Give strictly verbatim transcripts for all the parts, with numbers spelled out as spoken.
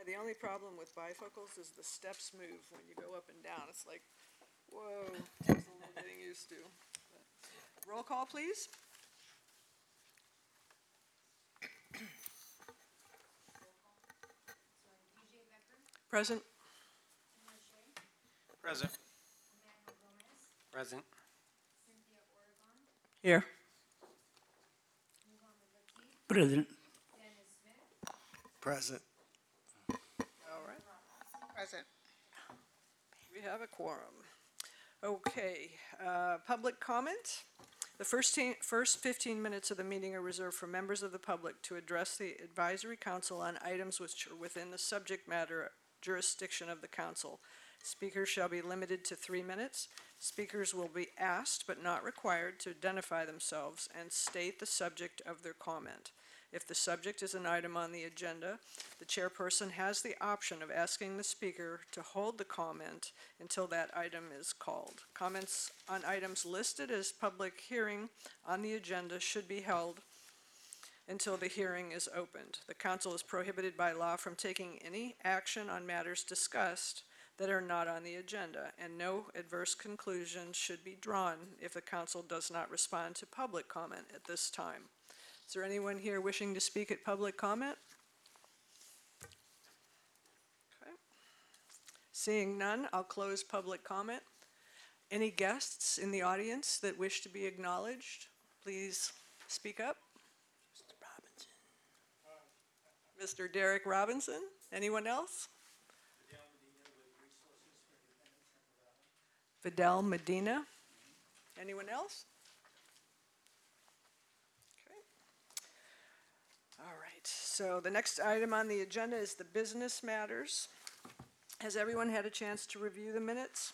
Yeah, the only problem with bifocals is the steps move when you go up and down. It's like, whoa, takes a little getting used to. But roll call, please. Present. Present. Present. Here. Present. Present. All right. Present. We have a quorum. Okay, uh, public comment. The first, te- first fifteen minutes of the meeting are reserved for members of the public to address the advisory council on items which are within the subject matter jurisdiction of the council. Speakers shall be limited to three minutes. Speakers will be asked but not required to identify themselves and state the subject of their comment. If the subject is an item on the agenda, the chairperson has the option of asking the speaker to hold the comment until that item is called. Comments on items listed as public hearing on the agenda should be held until the hearing is opened. The council is prohibited by law from taking any action on matters discussed that are not on the agenda, and no adverse conclusions should be drawn if the council does not respond to public comment at this time. Is there anyone here wishing to speak at public comment? Okay. Seeing none, I'll close public comment. Any guests in the audience that wish to be acknowledged, please speak up. Mister Robinson. Mister Derek Robinson, anyone else? Fidel Medina, anyone else? Okay. All right, so the next item on the agenda is the business matters. Has everyone had a chance to review the minutes?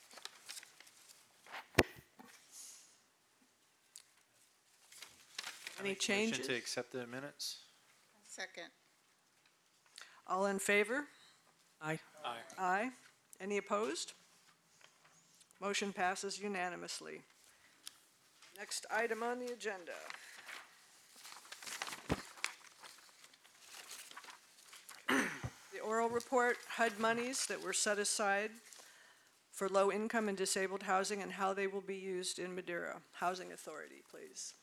Any changes? Motion to accept the minutes? Second. All in favor? Aye. Aye. Aye. Any opposed? Motion passes unanimously. Next item on the agenda. The oral report, H U D monies that were set aside for low-income and disabled housing and how they will be used in Madeira. Housing Authority, please.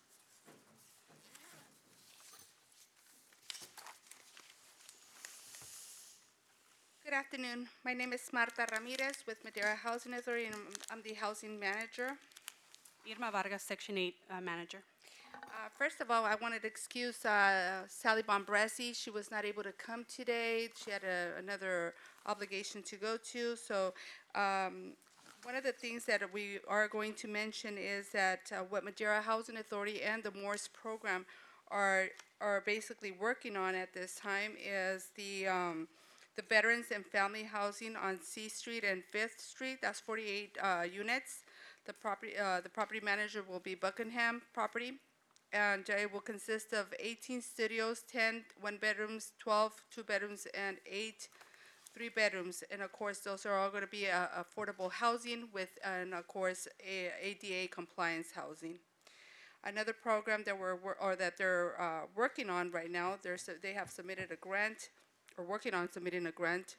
Good afternoon. My name is Marta Ramirez with Madeira Housing Authority, and I'm- I'm the housing manager. Irma Vargas, Section eight uh, Manager. Uh, First of all, I wanted to excuse uh, Sally Bombresi. She was not able to come today. She had a- another obligation to go to. So um, one of the things that we are going to mention is that uh, what Madeira Housing Authority and the Morse program are are basically working on at this time is the um, the veterans and family housing on C Street and Fifth Street. That's forty-eight uh, units. The property uh, the property manager will be Buckingham Property, and it will consist of eighteen studios, ten one-bedrooms, twelve two-bedrooms, and eight three-bedrooms. And of course, those are all going to be uh, affordable housing with, and of course, a A D A compliance housing. Another program that we're, wor- or that they're uh, working on right now, there's, a- they have submitted a grant, or working on submitting a grant,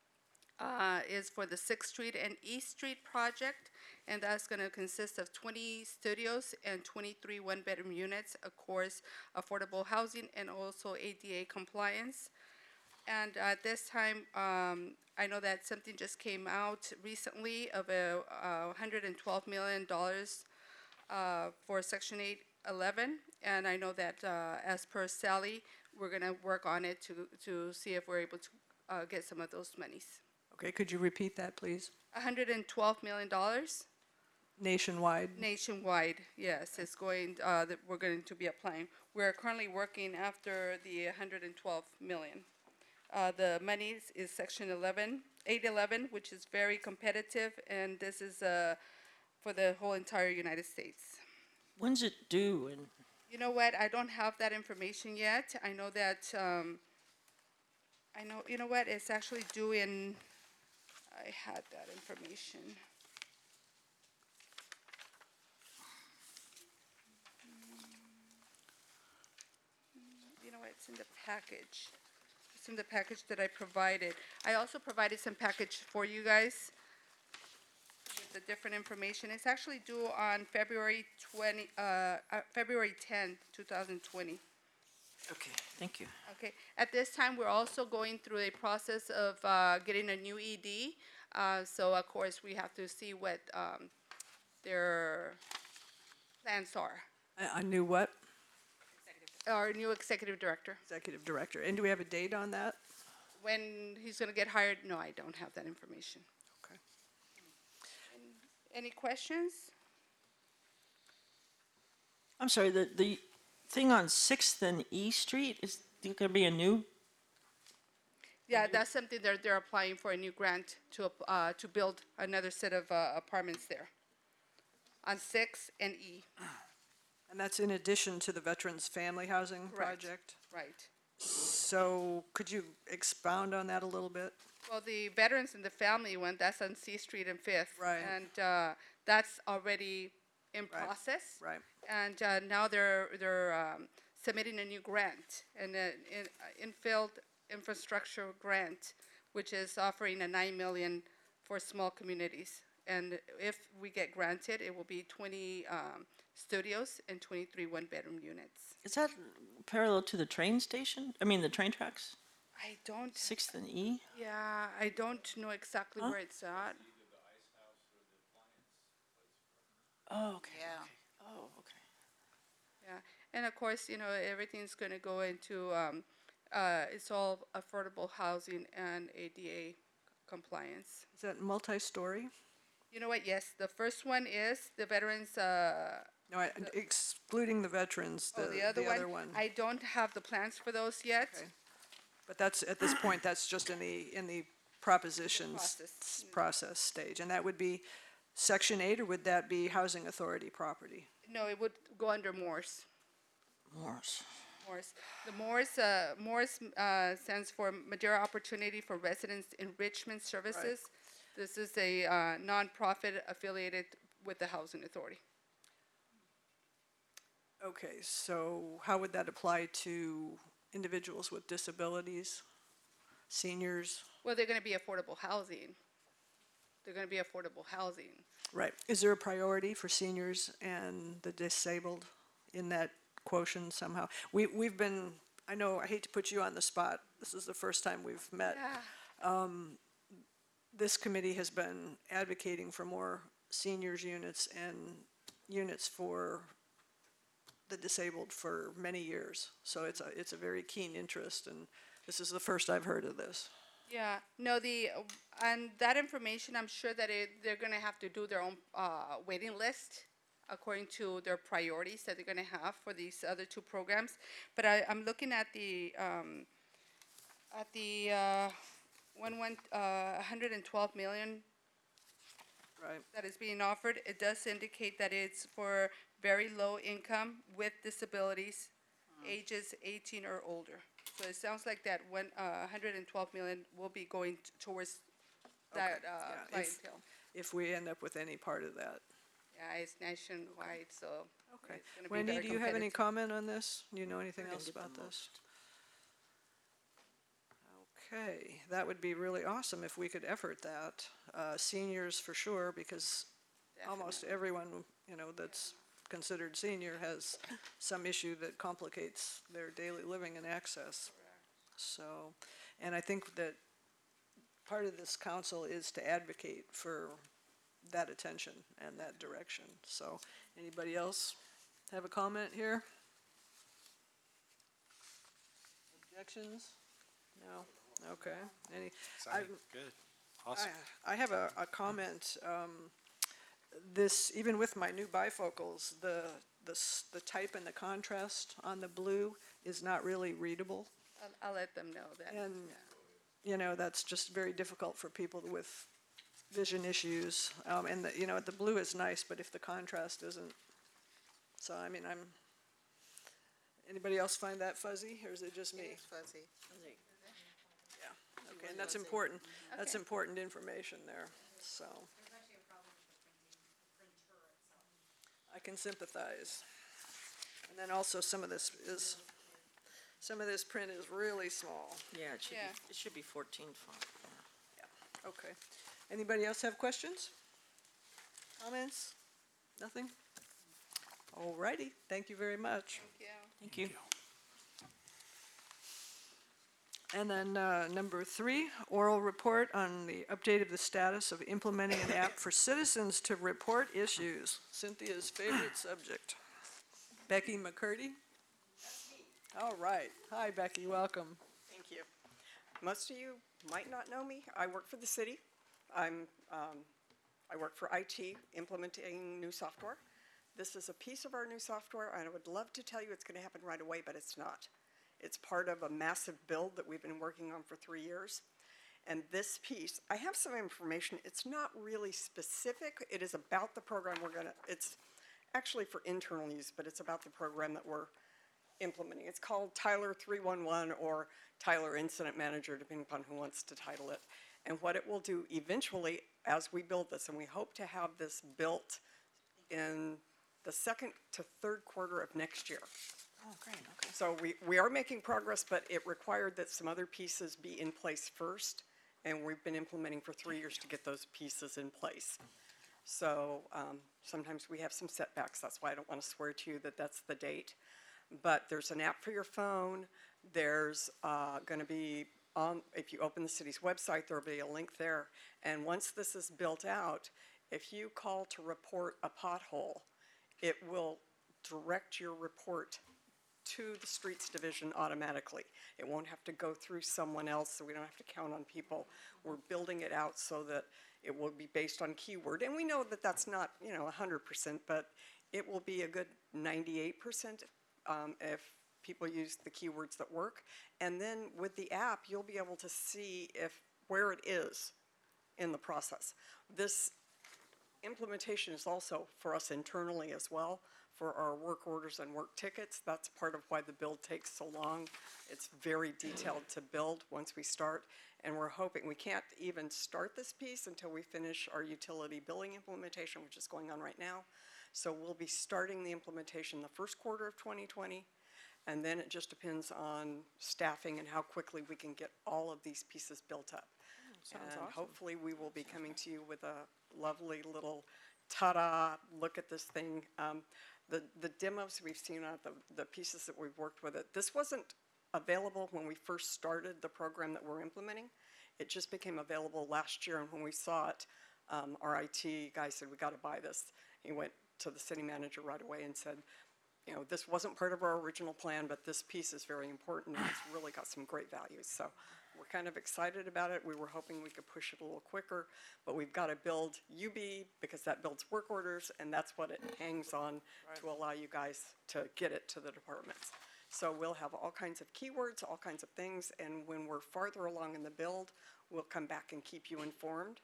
uh, is for the Sixth Street and East Street project, and that's going to consist of twenty studios and twenty-three one-bedroom units, of course, affordable housing, and also A D A compliance. And at this time, um, I know that something just came out recently of a uh, one hundred twelve million dollars uh, for Section eight eleven, and I know that uh, as per Sally, we're going to work on it to to see if we're able to uh, get some of those monies. Okay, could you repeat that, please? one hundred twelve million dollars Nationwide. nationwide, yes, it's going, uh, that we're going to be applying. We're currently working after the one hundred twelve million. Uh, the monies is Section eleven, eight eleven, which is very competitive, and this is uh, for the whole entire United States. When's it due? And You know what? I don't have that information yet. I know that, um, I know, you know what? It's actually due in, I had that information. You know what? It's in the package. some of the package that I provided. I also provided some package for you guys with the different information. It's actually due on February twenty, uh, uh, February tenth, two thousand twenty. Okay, thank you. Okay, at this time, we're also going through a process of uh, getting a new E D. Uh, So of course, we have to see what um, their plans are. I, I knew what? Our new executive director. Executive Director. And do we have a date on that? When he's going to get hired, no, I don't have that information. Okay. Any questions? I'm sorry, the, the thing on Sixth and E Street, is there gonna be a new? Yeah, that's something they're, they're applying for a new grant to, ap- uh, to build another set of uh, apartments there on six and E, And that's in addition to the Veterans Family Housing Correct. Project? right? So could you expound on that a little bit? Well, the veterans and the family one, that's on C Street and Fifth. Right. And uh, that's already in Right. process. Right. And uh, now they're, they're um, submitting a new grant, an uh, in- uh, infield infrastructure grant, which is offering a nine million for small communities. And if we get granted, it will be twenty um, studios and twenty-three one-bedroom units. Is that parallel to the train station? I mean, the train tracks? I don't, Sixth and E? yeah, I don't know exactly Huh? where it's at. Oh, okay. Yeah. Oh, okay. Yeah, and of course, you know, everything's gonna go into, um, uh, it's all affordable housing and A D A compliance. Is that multi-story? You know what, yes, the first one is the veterans, uh, No, I- excluding the veterans, the, oh, the other the other one. one. I don't have the plans for those yet. Okay. But that's, at this point, that's just in the, in the propositions process. s- process stage. And that would be section eight, or would that be housing authority property? No, it would go under Morse. Morse. Morse. The Morse, uh, Morse, uh, stands for Madeira Opportunity for Residents Enrichment Services. This is a, uh, nonprofit affiliated with the Housing Authority. Okay, so how would that apply to individuals with disabilities, seniors? Well, they're gonna be affordable housing. They're gonna be affordable housing. Right. Is there a priority for seniors and the disabled in that quotient somehow? We, we've been, I know, I hate to put you on the spot. This is the first time we've met. Yeah. This committee has been advocating for more seniors units and units for the disabled for many years. So it's a, it's a very keen interest, and this is the first I've heard of this. Yeah, no, the, uh, and that information, I'm sure that it, they're gonna have to do their own, uh, waiting list according to their priorities that they're gonna have for these other two programs. But I, I'm looking at the, um, at the, uh, one, one, uh, one hundred and twelve million Right. that is being offered. It does indicate that it's for very low income with disabilities, ages eighteen or older. So it sounds like that one, uh, one hundred and twelve million will be going t- towards that, Okay, uh, yeah, if- clientele. If we end up with any part of that. Yeah, it's nationwide, so. Okay. it's gonna be Wendy, very do you have any competitive. comment on this? Do you know anything We're gonna else get the about this? most. Okay, that would be really awesome if we could effort that. Uh, seniors for sure, because almost Definitely. everyone, you know, that's considered senior has some issue that complicates their daily living and access. So, and I think that part of this council is to advocate for that attention and that direction. So, anybody else have a comment here? Objections? No? Okay. Any, I, Good. Awesome. I, I have a, a comment. Um, this, even with my new bifocals, the, the, s- the type and the contrast on the blue is not really readable. I'll, I'll let them know that. And, yeah. you know, that's just very difficult for people with vision issues. Um, and the, you know, the blue is nice, but if the contrast isn't, so I mean, I'm, anybody else find that fuzzy, or is it just me? It's fuzzy. Yeah, okay, and that's important, that's Okay. important information there, so. I can sympathize. And then also some of this is Some of this print is really small. Yeah, it should Yeah. be, it should be fourteen font. Okay. Anybody else have questions? Comments? Nothing? All righty, thank you very much. Yeah. Thank you. And then, uh, number three, oral report on the update of the status of implementing an app for citizens to report issues. Cynthia's favorite subject. Becky McCurdy? All right. Hi, Becky, welcome. Thank you. Most of you might not know me. I work for the city. I'm, um, I work for I T, implementing new software. This is a piece of our new software, and I would love to tell you it's gonna happen right away, but it's not. It's part of a massive build that we've been working on for three years. And this piece, I have some information. It's not really specific. It is about the program we're gonna, it's actually for internal use, but it's about the program that we're implementing. It's called Tyler three one one or Tyler Incident Manager, depending upon who wants to title it. And what it will do eventually, as we build this, and we hope to have this built in the second to third quarter of next year. Oh, great, okay. So we, we are making progress, but it required that some other pieces be in place first, and we've been implementing for three years to get those pieces in place. So um, sometimes we have some setbacks. That's why I don't want to swear to you that that's the date. But there's an app for your phone. There's uh, going to be, on, if you open the city's website, there'll be a link there. And once this is built out, if you call to report a pothole, it will direct your report to the streets division automatically. It won't have to go through someone else, so we don't have to count on people. We're building it out so that it will be based on keyword, and we know that that's not, you know, one hundred percent, but it will be a good ninety-eight percent um, if people use the keywords that work. And then with the app, you'll be able to see if, where it is in the process. This implementation is also for us internally as well, for our work orders and work tickets. That's part of why the build takes so long. It's very detailed to build once we start, and we're hoping, we can't even start this piece until we finish our utility billing implementation, which is going on right now. So we'll be starting the implementation the first quarter of twenty twenty, and then it just depends on staffing and how quickly we can get all of these pieces built up. Sounds And awesome. hopefully we will be coming to you with a lovely little ta-da, look at this thing. Um, the, the demos we've seen on the, the pieces that we've worked with it, this wasn't available when we first started the program that we're implementing. It just became available last year, and when we saw it, um, our I T guy said, we gotta buy this. He went to the city manager right away and said, you know, this wasn't part of our original plan, but this piece is very important, and it's really got some great values. So we're kind of excited about it. We were hoping we could push it a little quicker, but we've got to build U B because that builds work orders, and that's what it hangs on to allow you guys to get it to the departments. So we'll have all kinds of keywords, all kinds of things, and when we're farther along in the build, we'll come back and keep you informed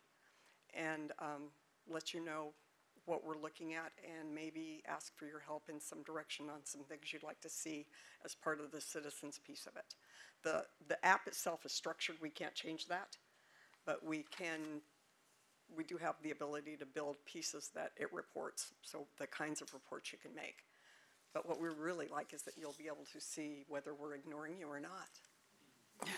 and um, let you know what we're looking at, and maybe ask for your help in some direction on some things you'd like to see as part of the citizens piece of it. The, the app itself is structured, we can't change that, but we can, we do have the ability to build pieces that it reports, so the kinds of reports you can make. But what we really like is that you'll be able to see whether we're ignoring you or not.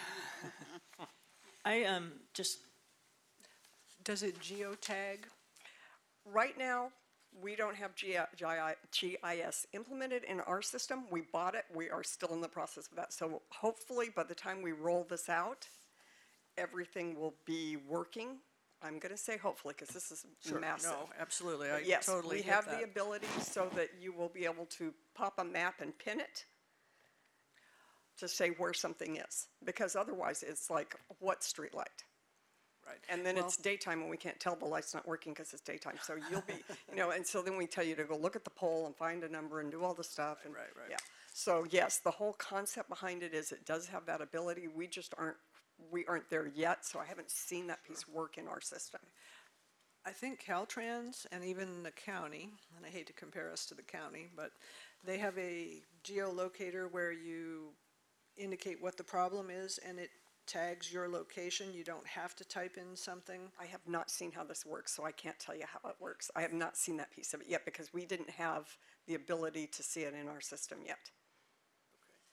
I, um, just, Does it geotag? Right now, we don't have G I S implemented in our system. We bought it. We are still in the process of that. So hopefully, by the time we roll this out, everything will be working. I'm going to say hopefully, because this is massive. No, absolutely, I Yes, totally we get have that. the ability so that you will be able to pop a map and pin it to say where something is. Because otherwise, it's like, what street light? Right. And then Well- it's daytime and we can't tell the light's not working because it's daytime. So you'll be, you know, and so then we tell you to go look at the pole and find a number and do all the stuff. And Right, right. Yeah. So yes, the whole concept behind it is it does have that ability. We just aren't, we aren't there yet. So I haven't seen that piece work in our system. I think Caltrans and even the county, and I hate to compare us to the county, but they have a geolocator where you indicate what the problem is and it tags your location. You don't have to type in something. I have not seen how this works, so I can't tell you how it works. I have not seen that piece of it yet because we didn't have the ability to see it in our system yet.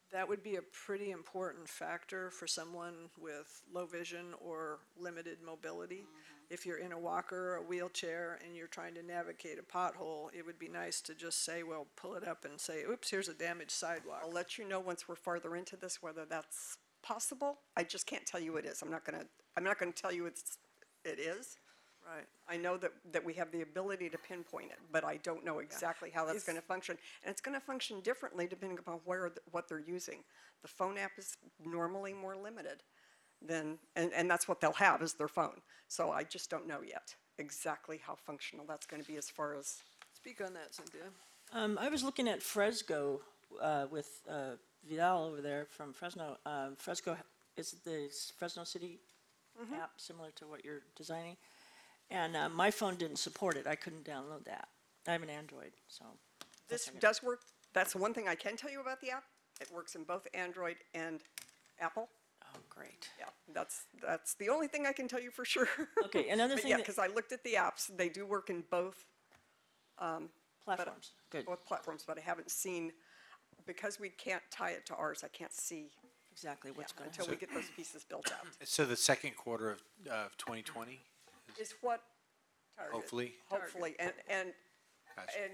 that would be a pretty important factor for someone with low vision or limited mobility. If you're in a walker or a wheelchair and you're trying to navigate a pothole, it would be nice to just say, well, pull it up and say, oops, here's a damaged sidewalk. I'll let you know once we're farther into this whether that's possible. I just can't tell you it is. I'm not gonna, I'm not gonna tell you it's, it is. Right. I know that, that we have the ability to pinpoint it, but I don't know exactly how that's If- gonna function. And it's gonna function differently depending upon where, th- what they're using. The phone app is normally more limited than, and, and that's what they'll have is their phone. So I just don't know yet exactly how functional that's gonna be as far as, Speak on that, Cynthia. Um, I was looking at Fresco, uh, with, uh, Vidal over there from Fresno. Um, Fresco is the s- Fresno City app, similar to what you're designing. And, uh, my phone didn't support it. I couldn't download that. I have an Android, so. this that's okay. does work. That's the one thing I can tell you about the app. It works in both Android and Apple. Oh, great. Yeah, that's, that's the only thing I can tell you for sure. Okay, another But thing yeah, that- because I looked at the apps, they do work in both, Platforms, good, both platforms, but I haven't seen, because we can't tie it to ours, I can't see exactly what's going until on. we get those pieces built out. So the second quarter of, of twenty twenty, Is what, target, hopefully? hopefully, and, and, Gotcha. and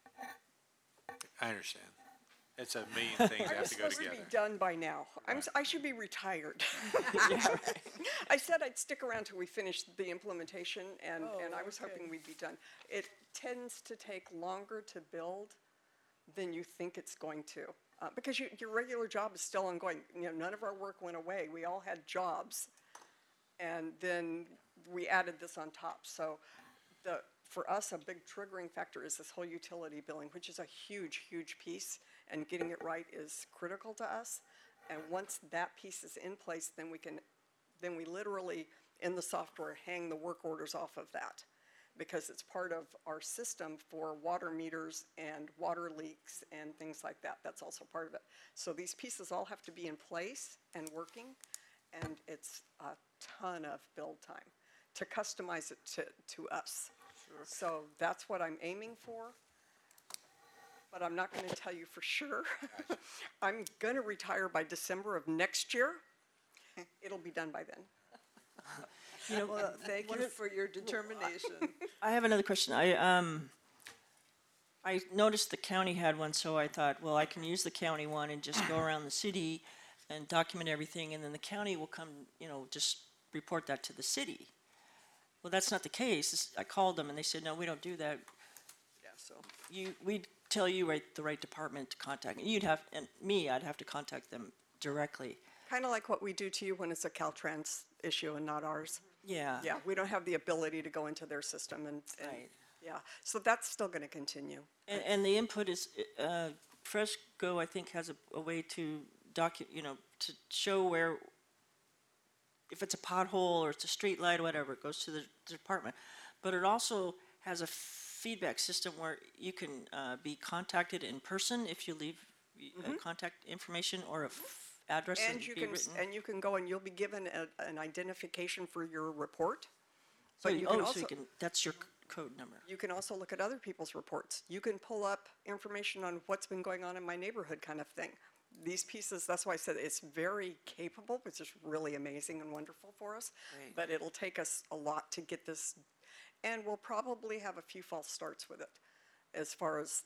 I understand. It's a million things that I have was to go supposed to together. be done by now. I'm, s- I should be retired. I said I'd stick around till we finished the implementation, and, and I was okay. hoping we'd be done. It tends to take longer to build than you think it's going to, uh, because you, your regular job is still ongoing. You know, none of our work went away. We all had jobs, and then we added this on top. So the, for us, a big triggering factor is this whole utility billing, which is a huge, huge piece, and getting it right is critical to us. And once that piece is in place, then we can, then we literally, in the software, hang the work orders off of that, because it's part of our system for water meters and water leaks and things like that. That's also part of it. So these pieces all have to be in place and working, and it's a ton of build time to customize it to, to us. So that's what I'm aiming for, but I'm not gonna tell you for sure. I'm gonna retire by December of next year. It'll be done by then. You know, Well, thank you for your determination. I have another question. I, um, I noticed the county had one, so I thought, well, I can use the county one and just go around the city and document everything, and then the county will come, you know, just report that to the city. Well, that's not the case. I called them and they said, no, we don't do that. Yeah, so, You, we'd tell you right, the right department to contact. You'd have, and me, I'd have to contact them directly. Kind of like what we do to you when it's a Caltrans issue and not ours. Yeah. Yeah, we don't have the ability to go into their system and, and, Right. yeah. So that's still gonna continue. And, and the input is, uh, Fresco, I think, has a, a way to docu, you know, to show where, if it's a pothole or it's a street light or whatever, it goes to the department. But it also has a feedback system where you can, uh, be contacted in person if you leave uh, contact information or a f- address that And you be can, s- written. and you can go and you'll be given a, an identification for your report. So, But you can oh, so also, you can, that's your c- code number. you can also look at other people's reports. You can pull up information on what's been going on in my neighborhood kind of thing. These pieces, that's why I said it's very capable, which is really amazing and wonderful for us. Great. But it'll take us a lot to get this, and we'll probably have a few false starts with it as far as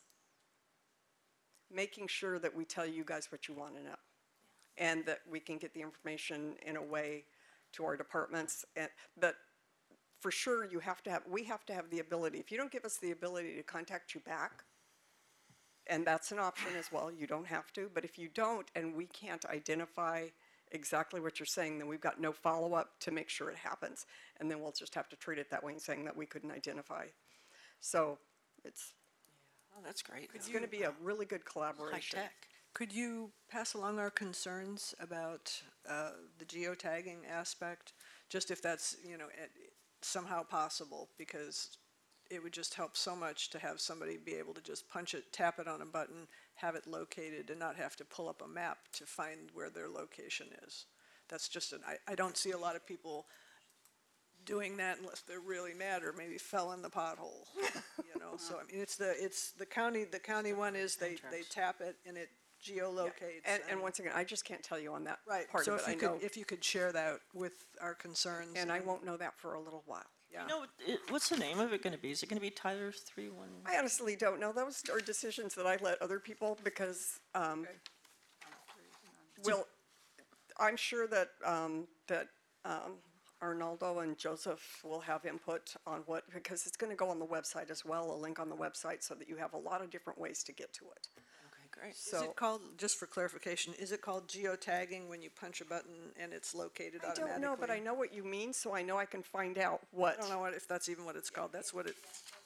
making sure that we tell you guys what you want to know. And that we can get the information in a way to our departments. And, but for sure, you have to have, we have to have the ability, if you don't give us the ability to contact you back, and that's an option as well, you don't have to, but if you don't and we can't identify exactly what you're saying, then we've got no follow-up to make sure it happens. And then we'll just have to treat it that way and saying that we couldn't identify. So it's, Oh, that's great. it's gonna be a really good High collaboration. tech. could you pass along our concerns about uh, the geotagging aspect? Just if that's, you know, eh, somehow possible, because it would just help so much to have somebody be able to just punch it, tap it on a button, have it located, and not have to pull up a map to find where their location is. That's just an, I, I don't see a lot of people doing that unless they're really mad or maybe fell in the pothole, you know? So, I mean, it's the, it's the county, the county one is they, they Contracts. tap it and it geolocates. And, and once again, I just can't tell you on that Right, part so of it. if I you could, know, if you could share that with our concerns. and I won't know that for a little while. Yeah. You know, it, what's the name of it gonna be? Is it gonna be Tyler's three one? I honestly don't know. Those are decisions that I let other people because, um, Okay. well, I'm sure that, um, that, um, Arnaldo and Joseph will have input on what, because it's gonna go on the website as well, a link on the website so that you have a lot of different ways to get to it. Okay, great. Is So, it called, just for clarification, is it called geotagging when you punch a button and it's located I automatically? don't know, but I know what you mean, so I know I can find out what. I don't know what, if that's even what it's called. That's what it,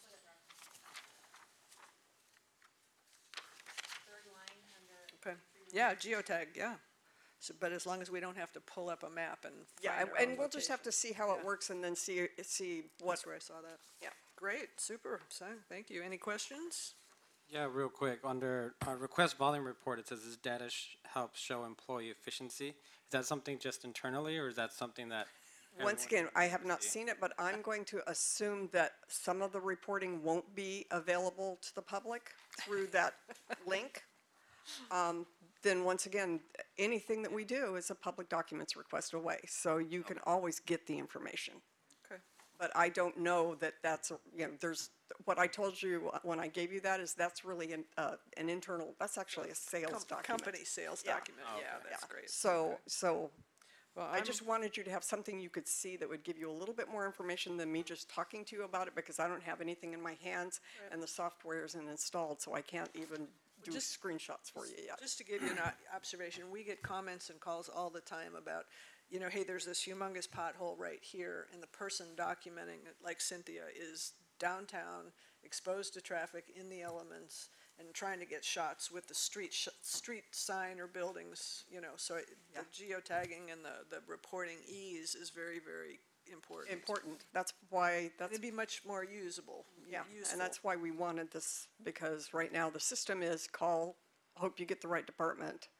okay. Yeah, geotag, yeah. So, but as long as we don't have to pull up a map and Yeah, find and- our and own we'll just have to location. see how it Yeah. works and then see, see what, That's where I saw that. yeah. Great, super, so, thank you. Any questions? Yeah, real quick, under uh, request volume report, it says this data sh- helps show employee efficiency. Is that something just internally, or is that something that? Once everyone again, I have not see? seen it, but I'm going to assume that some of the reporting won't be available to the public through that link. Um, Then, once again, anything that we do is a public documents request away, so you can always get the information. Okay. But I don't know that that's, a- you know, there's, what I told you when I gave you that is that's really an, uh, an internal, that's actually a sales Com- document. Company sales Yeah. document, yeah, that's Yeah. great. So, Okay. so Well, I I'm- just wanted you to have something you could see that would give you a little bit more information than me just talking to you about it, because I don't have anything in my hands, and the software isn't installed, so I can't even do Just- screenshots for you yet. Just to give you an o- observation, we get comments and calls all the time about, you know, hey, there's this humongous pothole right here, and the person documenting it, like Cynthia, is downtown, exposed to traffic in the elements, and trying to get shots with the street, sh- street sign or buildings, you know, so it- the geotagging and the, the reporting ease is very, very important. Important, that's why, that's, It'd be much more usable, yeah, useful. and that's why we wanted this, because right now the system is call, hope you get the right department.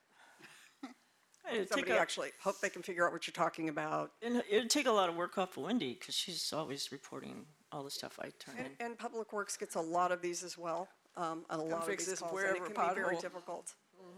It'd take Somebody a, actually, hope they can figure out what you're talking about. and it'd take a lot of work off of Wendy, cause she's always reporting all the stuff I turn And, in. and Public Works gets a lot of these as well, um, and a lot of fix these this calls, and wherever it can be very pothole. difficult.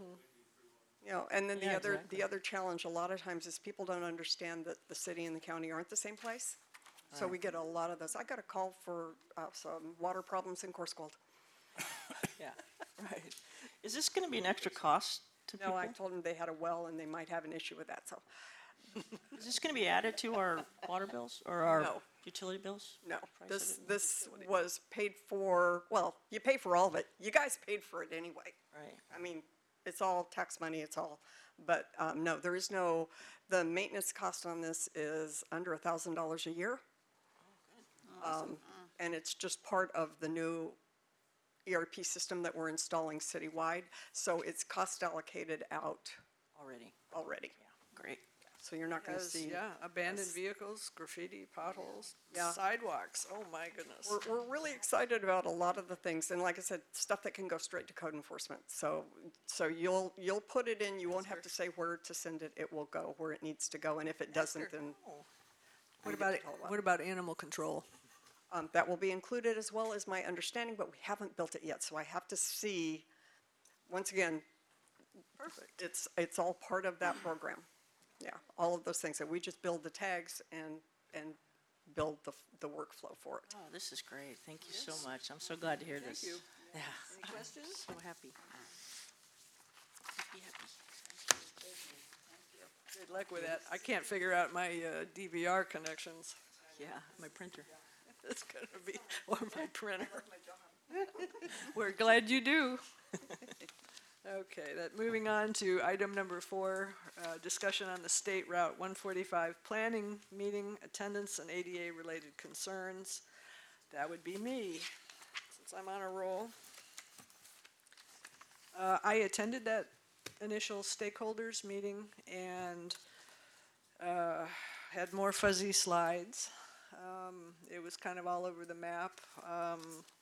You know, and then the Yeah, other, exactly. the other challenge a lot of times is people don't understand that the city and the county aren't the same place. So we get a lot of those. I got a call for, uh, some water problems in Corscold. Yeah, right. Is this gonna be an extra cost to people? No, I told them they had a well and they might have an issue with that, so, Is this gonna be added to our water bills or our No. utility bills? no. Price This, of it? this was paid for, well, you pay for all of it. You guys paid for it anyway. Right. I mean, it's all tax money, it's all, but, um, no, there is no, the maintenance cost on this is under a thousand dollars a year. Um, and it's just part of the new E R P system that we're installing citywide, so it's cost allocated out Already, already. great. So you're not gonna Because, see. yeah, abandoned Yes. vehicles, graffiti, potholes, Yeah. sidewalks, oh my goodness. We're, we're really excited about a lot of the things, and like I said, stuff that can go straight to code enforcement. So, so you'll, you'll put it in, you won't have to say where to send it, it will go where it needs to go, and if it doesn't, then What we about, get to follow up. what about animal control? Um, that will be included as well as my understanding, but we haven't built it yet, so I have to see, once again, Perfect. it's, it's all part of that program. Yeah, all of those things, that we just build the tags and, and build the, the workflow for it. Oh, this is great. Thank you so much. I'm so glad to hear this. you. Yeah. Any questions? So happy. Happy, happy. Good luck with that. I can't figure out my uh, D V R connections. Yeah, my printer. It's gonna be, or my printer. We're glad you do. Okay, that, moving on to item number four, uh, discussion on the State Route one forty-five planning meeting attendance and A D A-related concerns. That would be me, since I'm on a roll. Uh, I attended that initial stakeholders meeting and uh, had more fuzzy slides. Um, It was kind of all over the map. Um,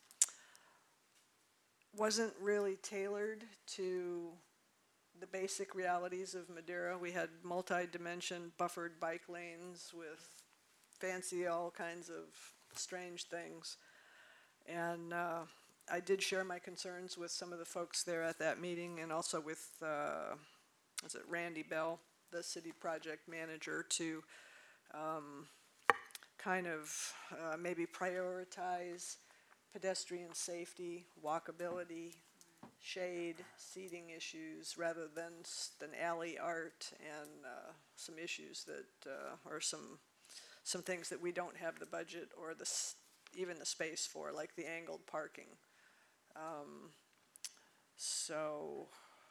Wasn't really tailored to the basic realities of Madera. We had multi-dimension buffered bike lanes with fancy all kinds of strange things. And uh, I did share my concerns with some of the folks there at that meeting and also with, uh, is it Randy Bell, the city project manager, to um, kind of uh, maybe prioritize pedestrian safety, walkability, shade, seating issues, rather than, s- than alley art and uh, some issues that, uh, or some, some things that we don't have the budget or the, s- even the space for, like the angled parking. Um, So,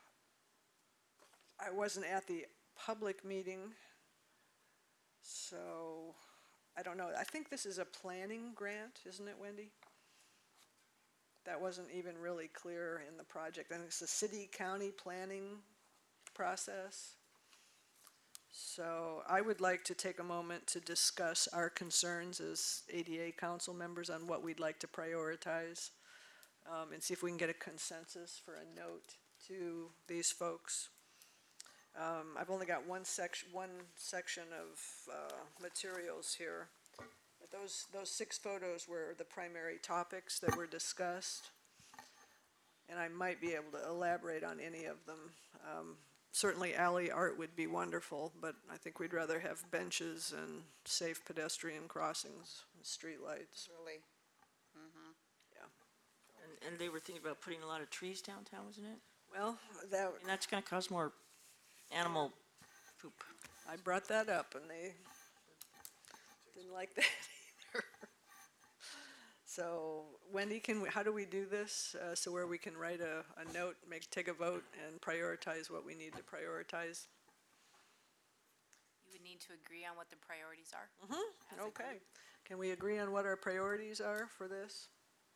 I wasn't at the public meeting, so I don't know. I think this is a planning grant, isn't it, Wendy? That wasn't even really clear in the project. I think it's a city-county planning process. So I would like to take a moment to discuss our concerns as A D A council members on what we'd like to prioritize, um, and see if we can get a consensus for a note to these folks. Um, I've only got one section, one section of, uh, materials here. But those, those six photos were the primary topics that were discussed. And I might be able to elaborate on any of them. Um, certainly alley art would be wonderful, but I think we'd rather have benches and safe pedestrian crossings and streetlights. Really? And, and they were thinking about putting a lot of trees downtown, wasn't it? Well, that, And that's gonna cause more animal poop. I brought that up and they didn't like that either. So Wendy, can we, how do we do this, uh, so where we can write a, a note, make, take a vote and prioritize what we need to prioritize? You would need to agree on what the priorities are. as a Okay, group. can we agree on what our priorities are for this?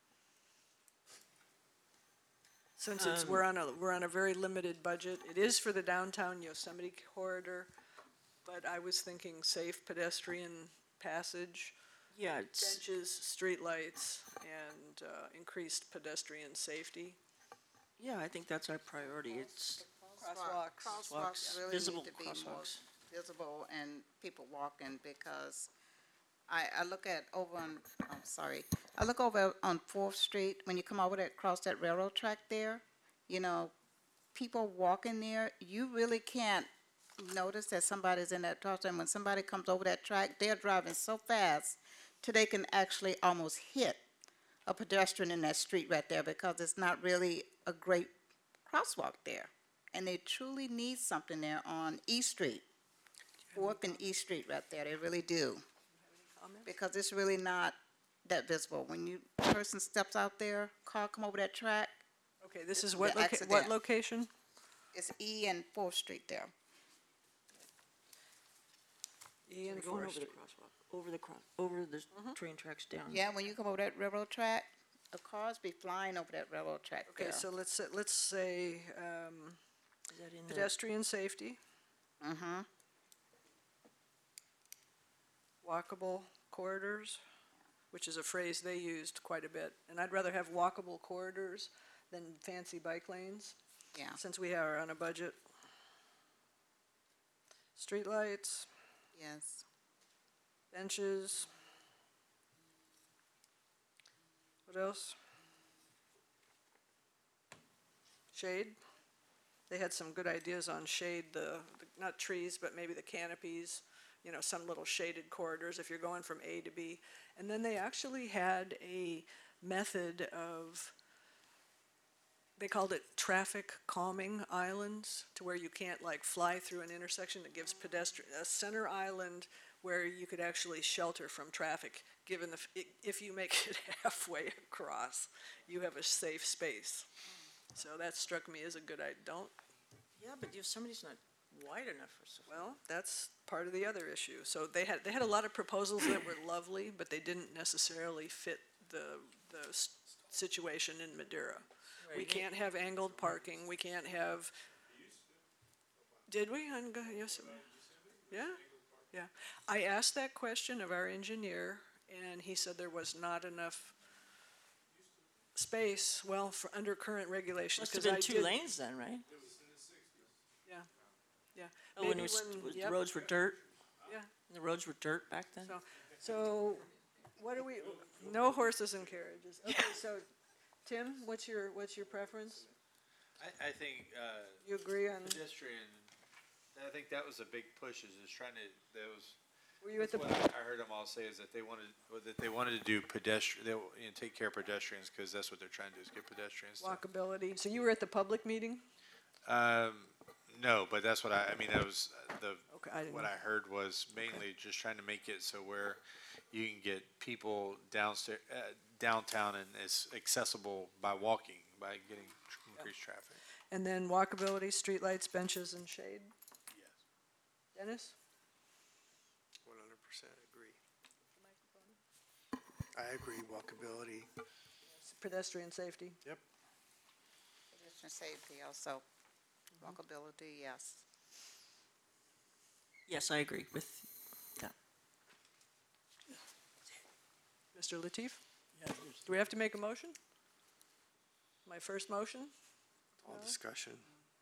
Since it's, we're on a, we're on a very limited budget, it is for the downtown Yosemite corridor, but I was thinking safe pedestrian passage, Yeah, it's, benches, streetlights, and uh, increased pedestrian safety. yeah, I think that's our priority. It's Crosswalks. Crosswalks really visible need to be more crosswalks. visible and people walking, because I, I look at over on, I'm sorry, I look over on Fourth Street, when you come over that, across that railroad track there, you know, people walking there, you really can't notice that somebody's in that crosswalk. And when somebody comes over that track, they're driving so fast till they can actually almost hit a pedestrian in that street right there, because it's not really a great crosswalk there. And they truly need something there on East Street, Fourth and East Street right there, they really do. Because it's really not that visible. When you, person steps out there, car come over that track, Okay, this is The what, loca- what accident. location? it's E and Fourth Street there. E and We're going Fourth over the Street. crosswalk, over the cross, over the train tracks down. Yeah, when you come over that railroad track, the cars be flying over that railroad track there. Okay, so let's, say- let's say um, Is that in the, pedestrian safety, Mm-hmm. walkable corridors, which is a phrase they used quite a bit. And I'd rather have walkable corridors than fancy bike lanes, Yeah. since we are on a budget. Streetlights, Yes. benches. What else? Shade. They had some good ideas on shade, the, the- not trees, but maybe the canopies, you know, some little shaded corridors if you're going from A to B. And then they actually had a method of, they called it traffic calming islands, to where you can't like fly through an intersection. It gives pedestrian, a center island where you could actually shelter from traffic, given the, f- i- if you make it halfway across, you have a safe space. So that struck me as a good idea. Don't, yeah, but Yosemite's not wide enough for so. well, that's part of the other issue. So they had, they had a lot of proposals that were lovely, but they didn't necessarily fit the, the s- situation in Madeira. We Right. can't have angled parking, we can't have. Did we on Go- Yosemite? Yeah, yeah. I asked that question of our engineer, and he said there was not enough space, well, for, under current regulations. Must have 'cause been I two did- lanes then, right? Yeah, yeah. Oh, when Maybe it was, when- when the yep, roads were dirt? Yeah. The roads were dirt back then? So, so what do we, no horses and carriages. Okay, so Tim, what's your, what's your preference? I, I think, uh, You agree on, pedestrian, I think that was a big push, is just trying to, that was, were you at that's the, what I I heard them all say, is that they wanted, that they wanted to do pedestrian, they, you know, take care of pedestrians, because that's what they're trying to do, is get pedestrians. to- walkability? So you were at the public meeting? Um, no, but that's what I, I mean, that was uh, the, Okay, I didn't. what I heard was mainly just trying to make it so where you can get people downstairs, uh, downtown, and it's accessible by walking, by getting tr- increased traffic. And then walkability, streetlights, benches, and shade? Yes. Dennis? One hundred percent agree. I agree, walkability. Pedestrian safety? Yep. Pedestrian safety also, walkability, yes. Yes, I agree with that. Mister Latif? Do we have to make a motion? My first motion? All discussion.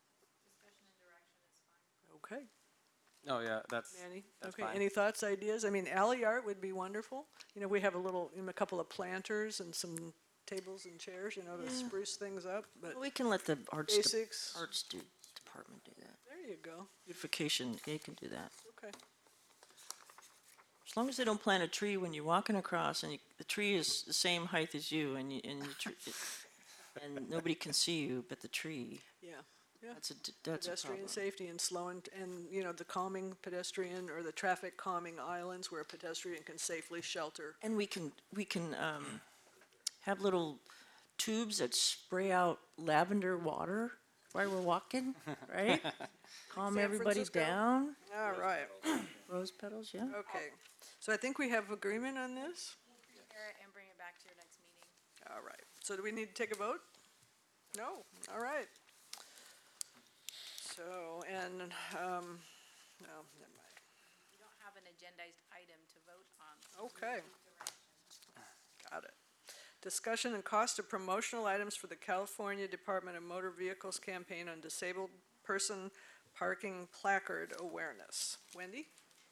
Okay. Oh, yeah, that's, Manny? That's Okay, fine. any thoughts, ideas? I mean, alley art would be wonderful. You know, we have a little, you know, a couple of planters and some tables and chairs, you know, to spruce things up, but We can let the arts, de- basics, arts do, department do that. there you go. Beautification, they can do that. Okay. As long as they don't plant a tree when you're walking across and you, the tree is the same height as you and you, and you, tr- it- and nobody can see you but the tree, Yeah. Yeah. that's a, d- that's a Pedestrian problem. safety and slow and, and, you know, the calming pedestrian or the traffic calming islands where a pedestrian can safely shelter. And we can, we can, um, have little tubes that spray out lavender water while we're walking, right? Calm San everybody Francisco? down. All right, Rose petals, yeah. okay. So I think we have agreement on this? Hear it and bring it back to your next meeting. All right. So do we need to take a vote? No, all right. So, and, um, no, never mind. You don't have an agendized item to vote on. Okay. Got it. Discussion and cost of promotional items for the California Department of Motor Vehicles campaign on disabled person parking placard awareness. Wendy?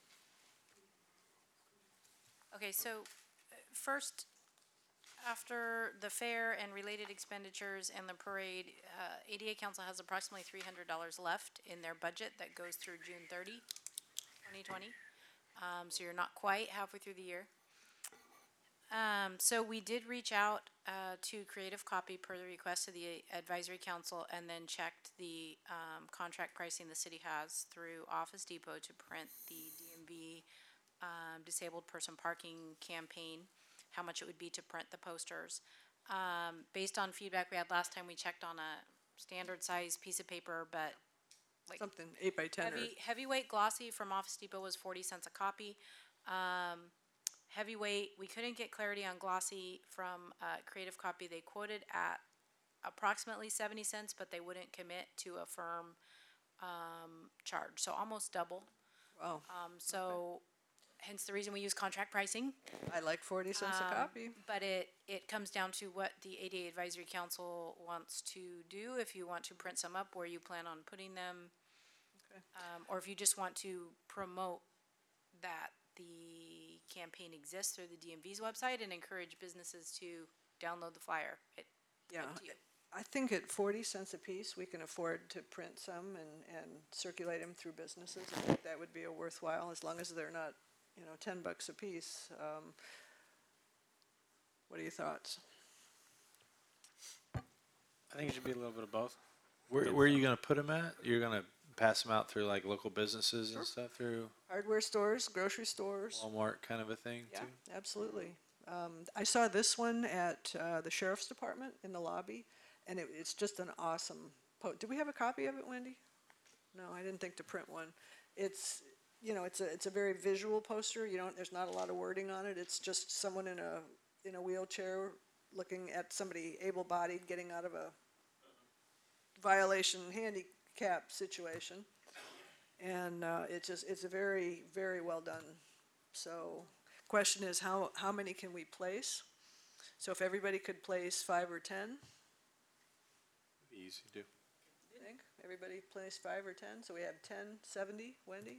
Okay, so uh, first, after the fair and related expenditures and the parade, uh, A D A Council has approximately three hundred dollars left in their budget that goes through June thirtieth, twenty twenty. Um, so you're not quite halfway through the year. Um, so we did reach out, uh, to Creative Copy per the request of the Advisory Council and then checked the, um, contract pricing the city has through Office Depot to print the D M V, um, disabled person parking campaign, how much it would be to print the posters. Um, based on feedback we had last time, we checked on a standard size piece of paper, but like Something eight by ten or, heavy, heavyweight glossy from Office Depot was forty cents a copy. Um, heavyweight, we couldn't get clarity on glossy from, uh, Creative Copy. They quoted at approximately seventy cents, but they wouldn't commit to a firm, um, charge, so almost double. wow, Um, so hence the reason we use contract pricing. I like forty cents a Um, copy. But it, it comes down to what the A D A Advisory Council wants to do, if you want to print some up, where you plan on putting them. Okay. Um, or if you just want to promote that the campaign exists through the D M V's website and encourage businesses to download the flyer. It, Yeah, up to you. I think at forty cents a piece, we can afford to print some and, and circulate them through businesses. I think that would be a worthwhile, as long as they're not, you know, ten bucks a piece. Um, What are your thoughts? I think it should be a little bit of both. Where, where are you gonna put them at? You're gonna pass them out through like local businesses and stuff, through Hardware stores, grocery stores? Walmart kind of a thing Yeah, too? absolutely. Um, I saw this one at, uh, the sheriff's department in the lobby, and it, it's just an awesome po- do we have a copy of it, Wendy? No, I didn't think to print one. It's, you know, it's a, it's a very visual poster. You don't, there's not a lot of wording on it. It's just someone in a, in a wheelchair looking at somebody able-bodied getting out of a violation handicap situation. And, uh, it just, it's a very, very well done. So, question is, how, how many can we place? So if everybody could place five or ten, Be easy to do. you think? Everybody place five or ten, so we have ten, seventy, Wendy?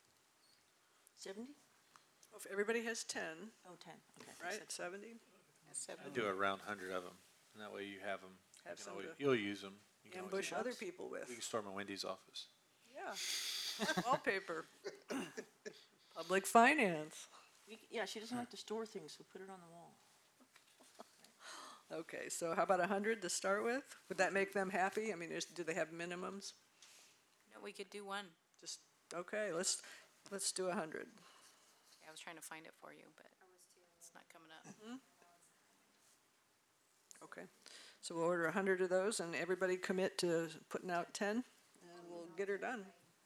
Seventy? If everybody has ten, Oh, ten, okay. right, seventy? I do around hundred of them, and that way you have them. Have some to You'll use them. You can always- ambush other people with. We can store them in Wendy's office. Yeah. Wallpaper. Public finance. We- Yeah, she doesn't like to store things, so put it on the wall. Okay, so how about a hundred to start with? Would that make them happy? I mean, is, do they have minimums? No, we could do one. Just, okay, let's, let's do a hundred. I was trying to find it for you, but it's not coming up. Okay, so we'll order a hundred of those and everybody commit to putting out ten and we'll get her done.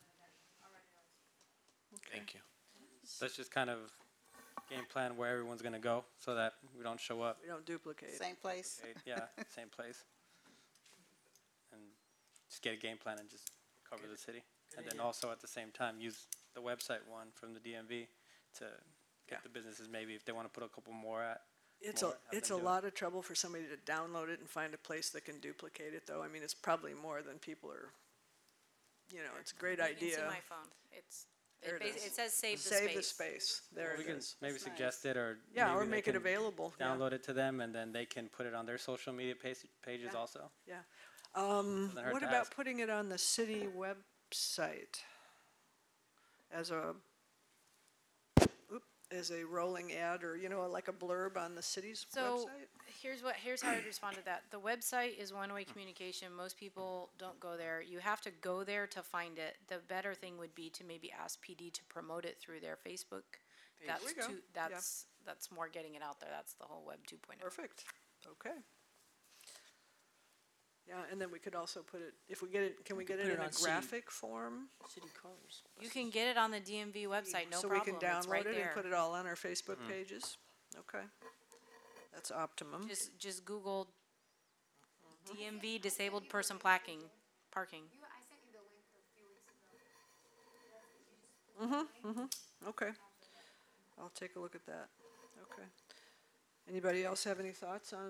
Thank you. Let's just kind of game plan where everyone's gonna go, so that we don't show up. We don't duplicate. Same place? Okay, yeah, same place. And just get a game plan and just cover the city. And then also at the same time, use the website one from the D M V to Yeah. get the businesses, maybe if they wanna put a couple more at. It's a, more, have it's a them do it. lot of trouble for somebody to download it and find a place that can duplicate it, though. I mean, it's probably more than people are, you know, it's a great You can see idea. my phone. It's, There it it bas- is. it says save the Save the space. space. There We it can is. maybe suggest it, or. Yeah, or maybe they make it can available. yeah. Download it to them, and then they can put it on their social media page- pages Yeah. also. Um, Doesn't hurt what to about ask. putting it on the city website as a, oop, as a rolling ad or, you know, like a blurb on the city's So website? here's what, here's how I'd respond to that. The website is one-way communication. Most people don't go there. You have to go there to find it. The better thing would be to maybe ask P D to promote it through their Facebook. That's we go. too, Yeah. that's, that's more getting it out there. That's the whole web two point oh. Perfect, okay. Yeah, and then we could also put it, if we get it, can we get put it it in a on city. graphic form? City cars. You can get it on the D M V website, no So we problem. can It's download right it and there. put it all on our Facebook pages? Okay, that's optimum. Just, just Google D M V disabled person placking, parking. Okay, I'll take a look at that, okay. Anybody else have any thoughts on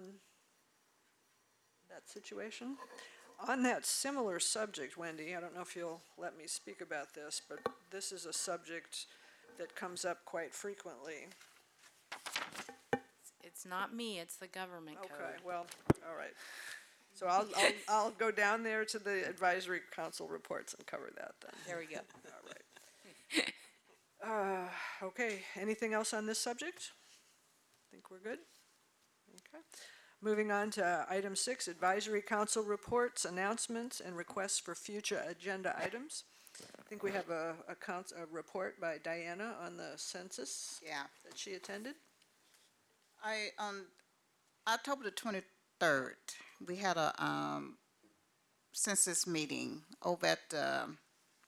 that situation? On that similar subject, Wendy, I don't know if you'll let me speak about this, but this is a subject that comes up quite frequently. It's not me, it's the government Okay, code. well, all right. So I'll, I'll, I'll go down there to the advisory council reports and cover that then. There we go. All right. Uh, okay, anything else on this subject? Think we're good? Okay. Moving on to item six, advisory council reports, announcements, and requests for future agenda items. I think we have a, a count, a report by Diana on the census Yeah. that she attended. I, on October the twenty-third, we had a, um, census meeting over at, um,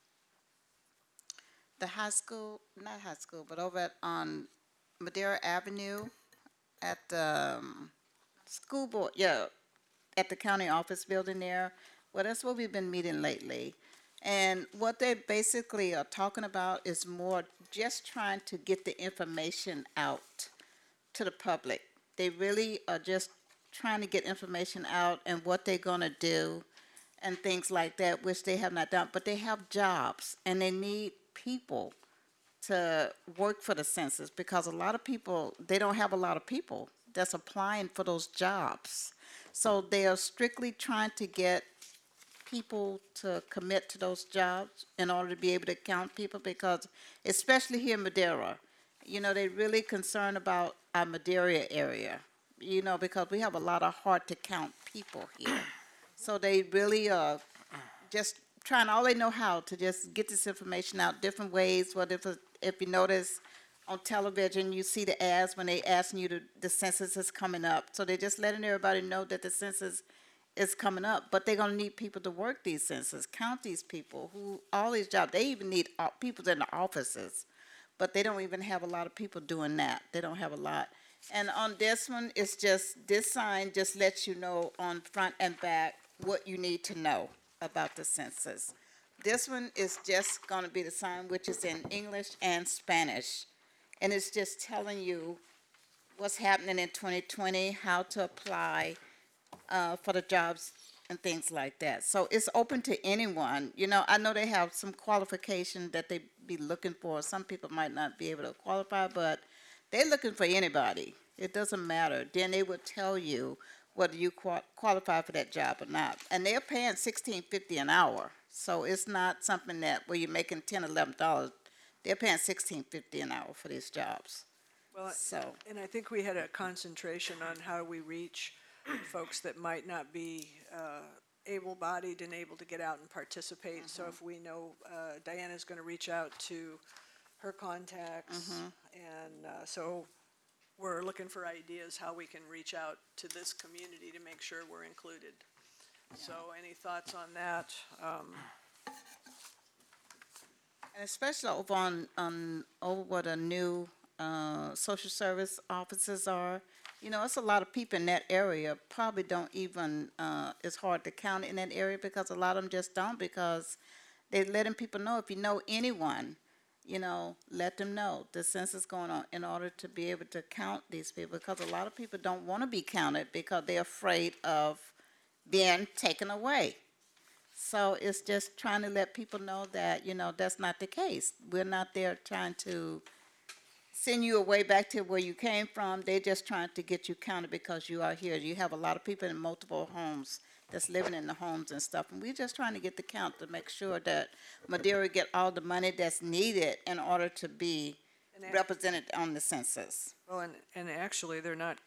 the high school, not high school, but over at, on Madeira Avenue at, um, school board, yeah, at the county office building there. Well, that's where we've been meeting lately. And what they basically are talking about is more just trying to get the information out to the public. They really are just trying to get information out and what they're gonna do and things like that, which they have not done. But they have jobs and they need people to work for the census because a lot of people, they don't have a lot of people that's applying for those jobs. So they are strictly trying to get people to commit to those jobs in order to be able to count people because, especially here in Madeira, you know, they're really concerned about our Madeira area, you know, because we have a lot of hard to count people here. So they really are just trying all they know how to just get this information out different ways. Whether if, if you notice on television, you see the ads when they asking you to, the census is coming up. So they're just letting everybody know that the census is coming up, but they're gonna need people to work these census, count these people, who, all these jobs. They even need uh, people in the offices, but they don't even have a lot of people doing that. They don't have a lot. And on this one, it's just, this sign just lets you know on front and back what you need to know about the census. This one is just gonna be the sign, which is in English and Spanish. And it's just telling you what's happening in twenty twenty, how to apply uh, for the jobs and things like that. So it's open to anyone. You know, I know they have some qualification that they be looking for. Some people might not be able to qualify, but they're looking for anybody. It doesn't matter. Then they will tell you whether you qual- qualify for that job or not. And they're paying sixteen fifty an hour. So it's not something that where you're making ten, eleven dollars. They're paying sixteen fifty an hour for these jobs. Well, So, and I think we had a concentration on how we reach folks that might not be uh, able-bodied and able to get out and participate. So if we know uh, Diana's going to reach out to her contacts, and uh, so we're looking for ideas how we can reach out to this community to make sure we're included. So any thoughts on that? Um, and especially over on, on, over what the new, uh, social service offices are, you know, it's a lot of people in that area probably don't even, uh, it's hard to count in that area because a lot of them just don't, because they're letting people know, if you know anyone, you know, let them know the census going on in order to be able to count these people, because a lot of people don't want to be counted because they're afraid of being taken away. So it's just trying to let people know that, you know, that's not the case. We're not there trying to send you away back to where you came from. They're just trying to get you counted because you are here. You have a lot of people in multiple homes that's living in the homes and stuff. And we're just trying to get the count to make sure that Madeira get all the money that's needed in order to be And that- represented on the census. Well, and, and actually, they're not,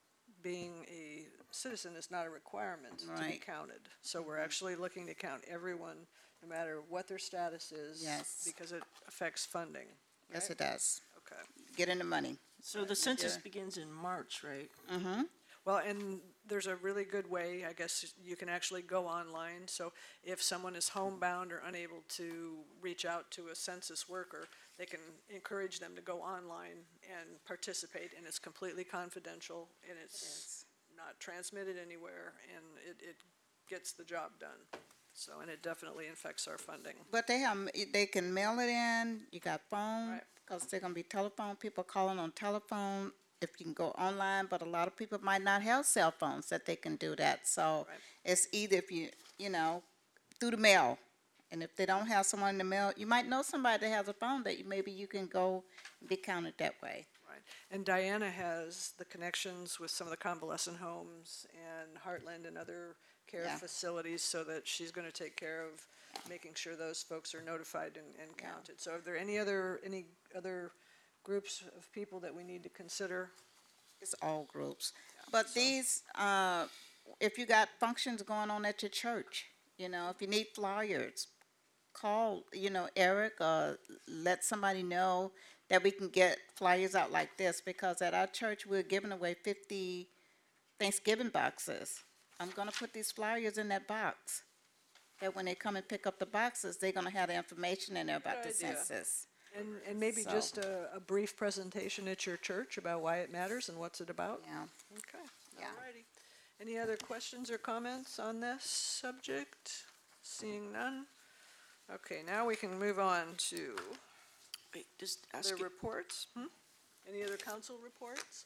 being a citizen is not a requirement to be Right. counted. So we're actually looking to count everyone, no matter what their status is. Yes. Because it affects funding. Yes, right? it does. Okay. Getting the money. So the census Yeah. begins in March, right? Mm-hmm. Well, and there's a really good way, I guess, you can actually go online. So if someone is homebound or unable to reach out to a census worker, they can encourage them to go online and participate, and it's completely confidential, and it's not transmitted anywhere, and it, it gets the job done. So, and it definitely affects our funding. But they have, they can mail it in, you got phone, Right. because they're gonna be telephone, people calling on telephone, if you can go online, but a lot of people might not have cell phones that they can do that, so Right. it's either if you, you know, through the mail, and if they don't have someone in the mail, you might know somebody that has a phone that you, maybe you can go and be counted that way. Right. And Diana has the connections with some of the convalescent homes and Heartland and other care Yeah. facilities, so that she's going to take care of making sure those folks are notified and, and Yeah. counted. So are there any other, any other groups of people that we need to consider? It's all groups. But these, uh, if you got functions going on at your church, you know, if you need flyers, call, you know, Eric, or let somebody know that we can get flyers out like this, because at our church, we're giving away fifty Thanksgiving boxes. I'm gonna put these flyers in that box, that when they come and pick up the boxes, they're gonna have the information in there about the Good idea. census. And, and maybe So- just a, a brief presentation at your church about why it matters and what's it about? Yeah. Okay, Yeah. alrighty. Any other questions or comments on this subject? Seeing none? Okay, now we can move on to Wait, just ask other you, reports. Hmm? Any other council reports?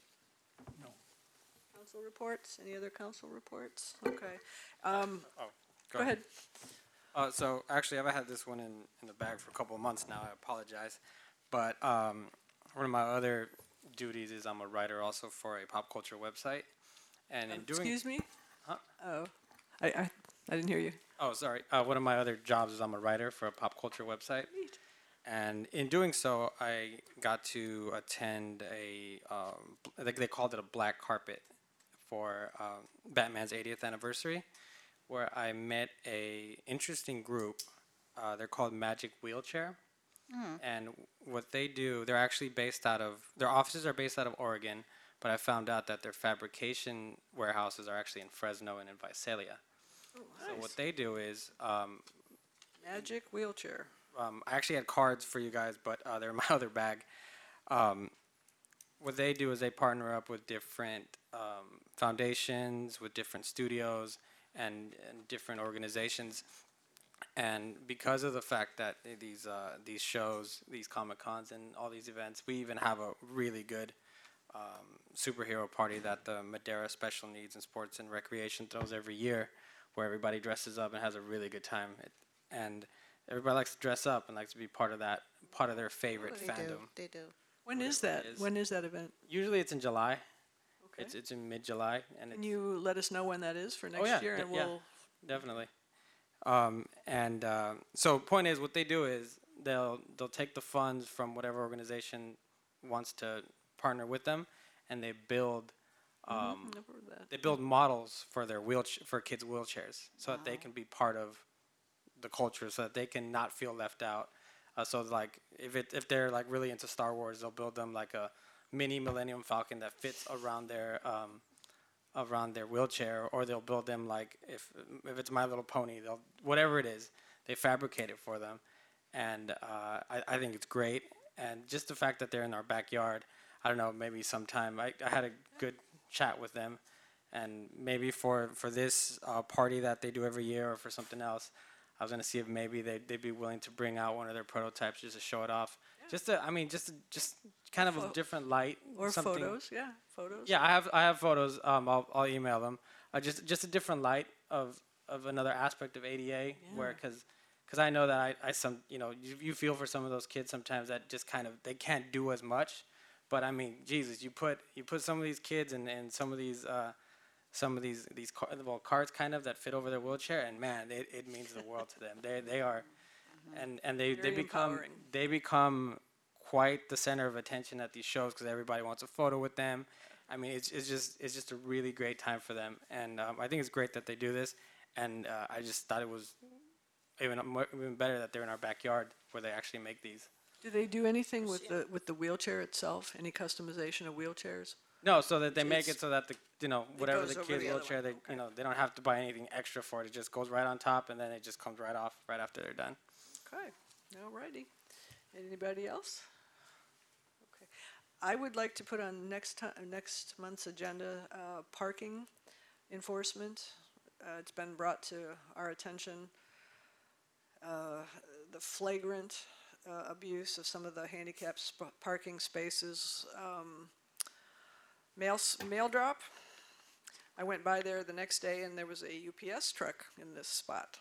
No. Council reports? Any other council reports? Okay. Um, Oh, go ahead. Uh, so actually, I've had this one in, in the bag for a couple of months now. I apologize, but um, one of my other duties is I'm a writer also for a pop culture website, and in doing Excuse me? Huh? Oh, I, I, I didn't hear you. oh sorry, uh, one of my other jobs is I'm a writer for a pop culture website, Neat. and in doing so, I got to attend a um, bl- they, they called it a black carpet for um, Batman's eightieth anniversary, where I met a interesting group. Uh, they're called Magic Wheelchair, and what they do, they're actually based out of their offices are based out of Oregon, but I found out that their fabrication warehouses are actually in Fresno and in Visalia. Oh, So nice. what they do is, um, Magic wheelchair. um, I actually had cards for you guys, but uh, they're in my other bag. Um, what they do is they partner up with different um, foundations, with different studios, and, and different organizations. And because of the fact that these uh, these shows, these Comic Cons, and all these events, we even have a really good um, superhero party that the Madeira Special Needs and Sports and Recreation throws every year, where everybody dresses up and has a really good time. It, and everybody likes to dress up and likes to be part of that, part of their favorite They do, fandom. they do. When is that? is. When is that event? Usually it's in July. Okay. It's it's in mid-July, and Can it's, you let us know when that is for oh next yeah, year? de- And yeah, we'll, definitely. Um, and uh, so point is, what they do is they'll they'll take the funds from whatever organization wants to partner with them, and they build um, never heard that. they build models for their wheelchair for kids' wheelchairs, so that they can be part of the culture, so that they can not feel left out. Uh, so like if it if they're like really into Star Wars, they'll build them like a mini Millennium Falcon that fits around their um, around their wheelchair, or they'll build them like if if it's My Little Pony, they'll whatever it is, they fabricate it for them, and uh, I, I think it's great. And just the fact that they're in our backyard, I don't know, maybe sometime I, I had a good chat with them, and maybe for for this uh, party that they do every year or for something else, I was gonna see if maybe they they'd be willing to bring out one of their prototypes just to show it off. Just to, I mean, just to, just kind of a Pho- different light. Or something- photos, yeah, photos. Yeah, I have I have photos. Um, I'll I'll email them. Uh, just just a different light of of another aspect of A D A, where because because I know that I, I some you know you, you feel for some of those kids sometimes that just kind of they can't do as much, but I mean Jesus, you put you put some of these kids in, in some of these uh, some of these these car, well carts kind of that fit over their wheelchair, and man, it, it means the world to them. They they are, and and they Very they become empowering. they become quite the center of attention at these shows because everybody wants a photo with them. I mean, it's it's just it's just a really great time for them, and um, I think it's great that they do this. And uh, I just thought it was even more, even better that they're in our backyard where they actually make these. Do they do anything with the, with the wheelchair itself? Any customization of wheelchairs? No, so that they It's- make it so that the you know whatever goes the over kid's the other wheelchair, one. they Okay. you know they don't have to buy anything extra for it. It just goes right on top, and then it just comes right off right after they're done. Okay, all righty. Anybody else? Okay. I would like to put on next ti- next month's agenda, uh, parking enforcement. Uh, it's been brought to our attention, uh, the flagrant, uh, abuse of some of the handicap sp- parking spaces. Um, mail, s- mail drop. I went by there the next day and there was a U P S truck in this spot.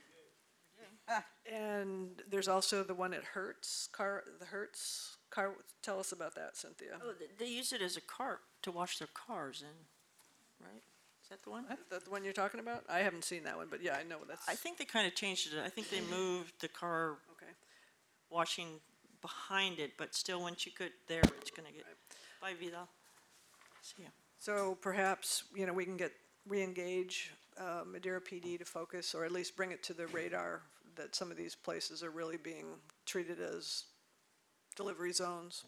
And there's also the one at Hertz, car, the Hertz car, tell us about that, Cynthia. Oh, th- they use it as a cart to wash their cars in, right? Is that the one? That the one you're talking about? I haven't seen that one, but yeah, I know that's. I think they kind of changed it. I think they moved the car Okay, washing behind it, but still, once you get there, it's gonna get, bye Vidal. See ya. so perhaps, you know, we can get, re-engage, uh, Madeira P D to focus, or at least bring it to the radar that some of these places are really being treated as delivery zones.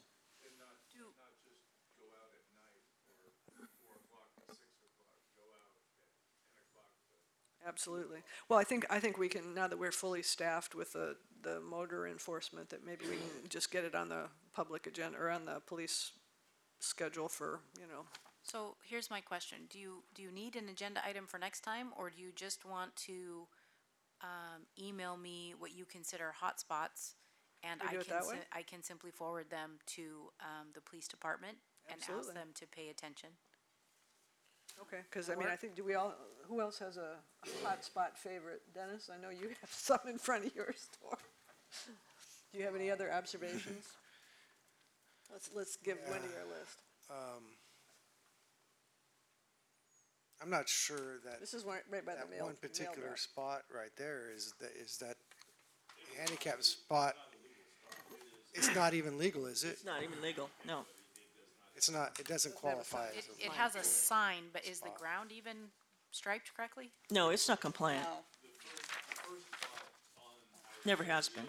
Absolutely. Well, I think, I think we can, now that we're fully staffed with the, the motor enforcement, that maybe we can just get it on the public agenda, or on the police schedule for, you know. So here's my question. Do you, do you need an agenda item for next time, or do you just want to um, email me what you consider hotspots? And We I do it can, that si- way? I can simply forward them to um, the police department and Absolutely. ask them to pay attention. Okay, because I mean, I think, do we all, who else has a hotspot favorite? Dennis, I know you have some in front of your store. Do you have any other observations? Let's, let's give Wendy our list. Um, I'm not sure that This is right right by that the mail. one mail particular drop. spot right there is that, is that handicap spot. It's not even legal, is it? It's not even legal, no. It's not, it doesn't qualify It, as a. it has a sign, but is the ground even striped correctly? No, it's not compliant. No. Never has been.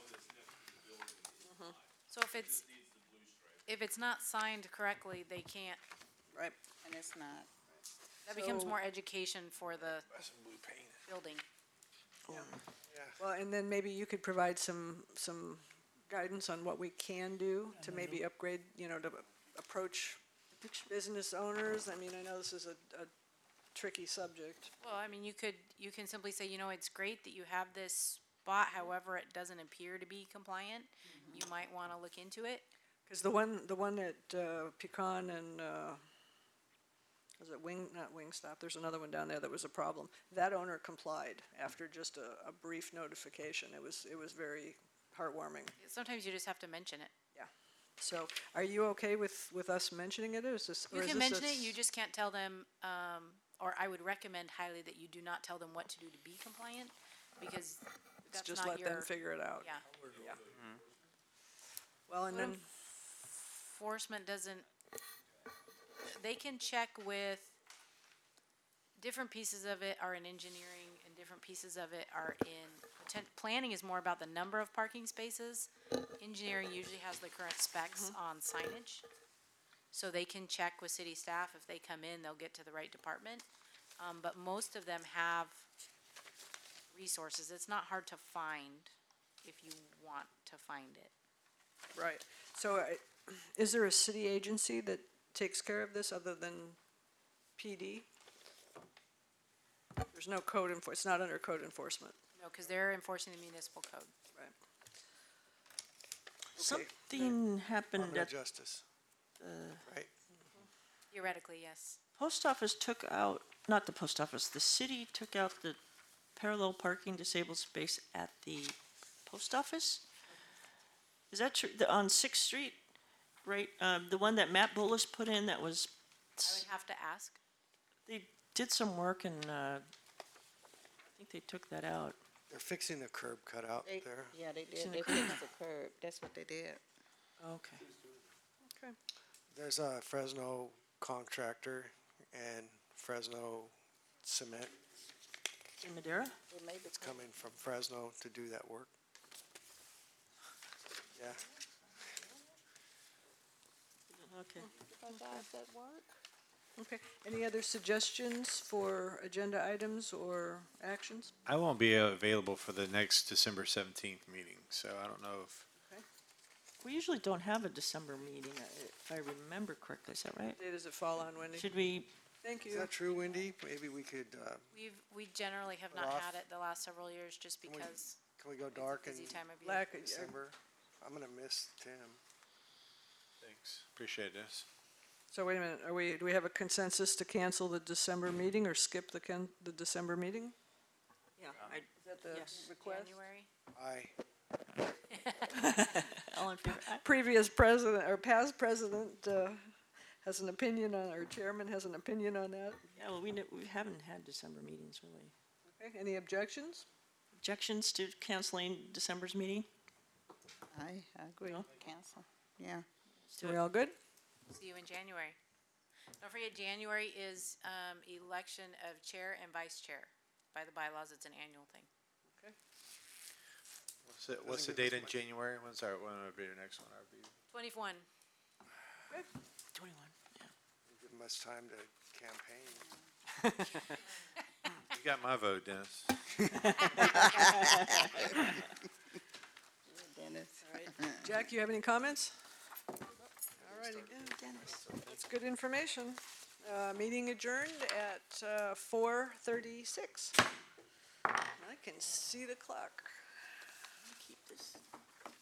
So if it's, if it's not signed correctly, they can't, Right. And it's not. that becomes So- more education for the building. Well, and then maybe you could provide some, some guidance on what we can do to maybe upgrade, you know, to approach business owners. I mean, I know this is a, a tricky subject. Well, I mean, you could, you can simply say, you know, it's great that you have this spot, however, it doesn't appear to be compliant. You might want to look into it. Because the one, the one at uh, Pecan and, uh, was it Wing, not Wingstop, there's another one down there that was a problem. That owner complied after just a, a brief notification. It was, it was very heartwarming. Sometimes you just have to mention it. So are you okay with, with us mentioning it, or is this? or You is can this a mention it, s- you just can't tell them, um, or I would recommend highly that you do not tell them what to do to be compliant, because that's Just not let them your, figure it out? yeah. Well, and then, Enforcement doesn't, they can check with, different pieces of it are in engineering and different pieces of it are in, poten- planning is more about the number of parking spaces. Engineering usually has the current specs on signage. So they can check with city staff. If they come in, they'll get to the right department. Um, but most of them have resources. It's not hard to find if you want to find it. right, so I- is there a city agency that takes care of this other than P D? There's no code enfor, it's not under code enforcement, No, because they're enforcing the municipal code. right? Something happened Department at of Justice. Right? Theoretically, yes. post office took out, not the post office, the city took out the parallel parking disabled space at the post office? Is that true? The, on Sixth Street, right, um, the one that Matt Bullis put in that was, I would have to ask. they did some work and, uh, I think they took that out. They're fixing the curb cut out They- there. Yeah, they It's in did, the they fixed the curb, that's what they did. Okay. Okay, There's a Fresno contractor and Fresno Cement In Madera? They made the that's coming from Fresno to do that work. Yeah, Okay. okay. Any other suggestions for agenda items or actions? I won't be available for the next December seventeenth meeting, so I don't know if, We usually don't have a December meeting, uh, if I remember correctly, is that right? Day does it fall on, Wendy? Should we, Thank is you. that true, Wendy? Maybe we could, uh, We've, we generally have Put not off. had it the last several years just we- because can we go it's a dark in busy time of year. Lack of- December? I'm gonna miss Tim. thanks, appreciate this. So wait a minute, are we, do we have a consensus to cancel the December meeting or skip the can, the December meeting? yeah, I, Is that the Yes. request? January. I, all in favor? Aye. Previous president, or past president, uh, has an opinion on, or chairman has an opinion on that. Yeah, well, we, ne- we haven't had December meetings, really. Okay, any objections? Objections to canceling December's meeting? I, I agree, No? cancel, yeah. Do We it. all good? See you in January. Don't forget, January is, um, election of chair and vice chair. By the bylaws, it's an annual thing. What's the, what's the give us date in much. January? When's our, when would be the next one? Our be- Twenty-one. Twenty-one, yeah. give much time to campaign. You got my vote, Dennis. Dennis. Jack, you have any comments? All righty, that's good information. Uh, meeting adjourned at, uh, four thirty-six. I can see the clock. Keep this.